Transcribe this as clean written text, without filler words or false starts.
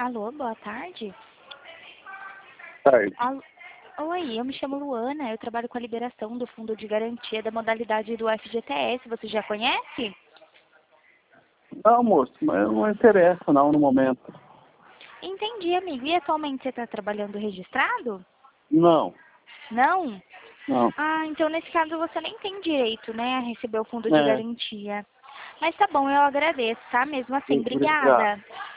Alô, boa tarde. Tarde. Oi, eu me chamo Luana, eu trabalho com a liberação do Fundo de Garantia da modalidade do FGTS. Você já conhece? Não, moço, mas não interessa não no momento. Entendi, amigo. E atualmente você está trabalhando registrado? Não, Não? não. Ah, então nesse caso você nem tem direito, né, a receber o fundo de É, garantia. Mas tá bom, eu agradeço, tá? Mesmo assim, obrigado. obrigada.